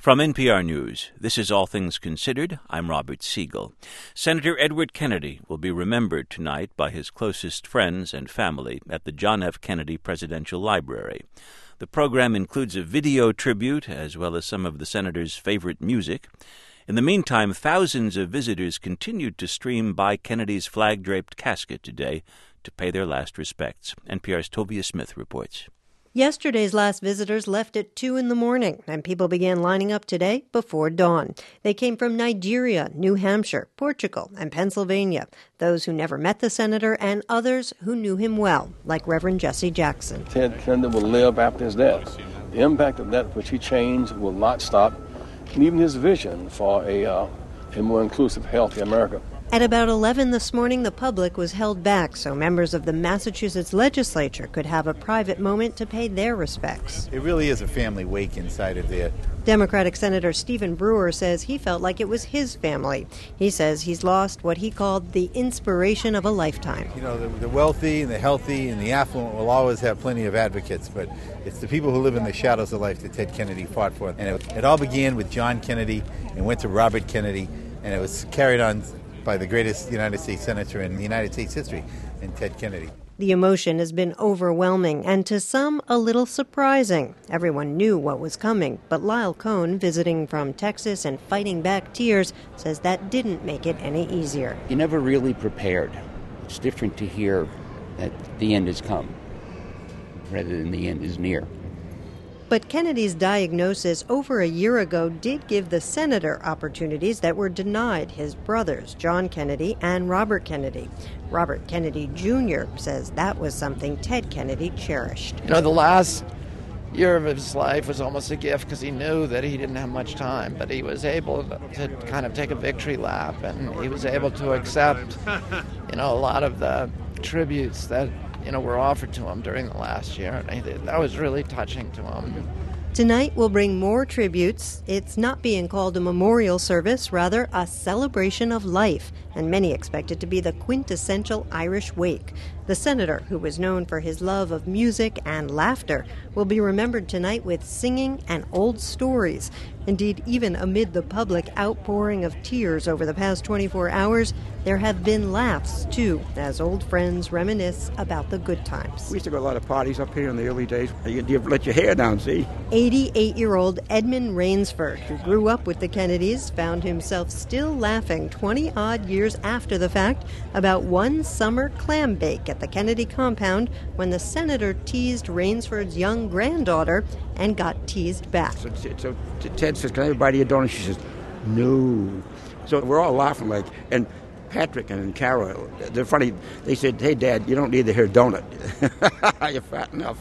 From NPR News, this is All Things Considered. I'm Robert Siegel. Senator Edward Kennedy will be remembered tonight by his closest friends and family at the John F. Kennedy Presidential Library. The program includes a video tribute as well as some of the senator's favorite music. In the meantime, thousands of visitors continued to stream by Kennedy's flag-draped casket today to pay their last respects. NPR's Tovia Smith reports. Yesterday's last visitors left at 2 in the morning, and people began lining up today before dawn. They came from Nigeria, New Hampshire, Portugal, and Pennsylvania, those who never met the senator and others who knew him well, like Reverend Jesse Jackson. Ted Kennedy will live after his death. The impact of that which he changed will not stop, and even his vision for a more inclusive, healthy America. At about 11 this morning, the public was held back so members of the Massachusetts legislature could have a private moment to pay their respects. It really is a family wake inside of there. Democratic Senator Stephen Brewer says he felt like it was his family. He says he's lost what he called the inspiration of a lifetime. You know, the wealthy and the healthy and the affluent will always have plenty of advocates, but it's the people who live in the shadows of life that Ted Kennedy fought for. And it all began with John Kennedy and went to Robert Kennedy, and it was carried on by the greatest United States senator in the United States history, in Ted Kennedy. The emotion has been overwhelming and to some a little surprising. Everyone knew what was coming, but Lyle Cohn, visiting from Texas and fighting back tears, says that didn't make it any easier. You never really prepared. It's different to hear that the end has come rather than the end is near. But Kennedy's diagnosis over a year ago did give the senator opportunities that were denied his brothers, John Kennedy and Robert Kennedy. Robert Kennedy Jr. says that was something Ted Kennedy cherished. You know, the last year of his life was almost a gift because he knew that he didn't have much time, but he was able to kind of take a victory lap, and he was able to accept, a lot of the tributes that were offered to him during the last year. And that was really touching to him. Tonight will bring more tributes. It's not being called a memorial service, rather a celebration of life, and many expect it to be the quintessential Irish wake. The senator, who was known for his love of music and laughter, will be remembered tonight with singing and old stories. Indeed, even amid the public outpouring of tears over the past 24 hours, there have been laughs, too, as old friends reminisce about the good times. We used to go to a lot of parties up here in the early days. You let your hair down, see? 88-year-old Edmund Rainsford, who grew up with the Kennedys, found himself still laughing 20-odd years after the fact about one summer clam bake at the Kennedy compound when the senator teased Rainsford's young granddaughter and got teased back. So Ted says, "Can everybody a donut?" She says, "No." So we're all laughing and Patrick and Carol, they're funny. They said, "Hey, Dad, you don't need to hear donut. You're fat enough."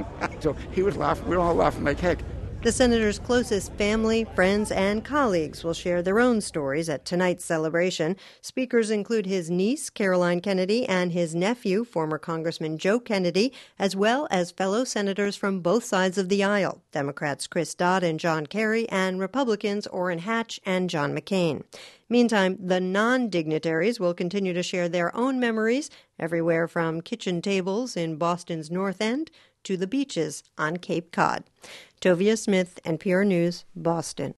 So he was laughing. We were all laughing like heck. The senator's closest family, friends, and colleagues will share their own stories at tonight's celebration. Speakers include his niece, Caroline Kennedy, and his nephew, former Congressman Joe Kennedy, as well as fellow senators from both sides of the aisle, Democrats Chris Dodd and John Kerry, and Republicans Orrin Hatch and John McCain. Meantime, the non-dignitaries will continue to share their own memories, everywhere from kitchen tables in Boston's North End to the beaches on Cape Cod. Tovia Smith, NPR News, Boston.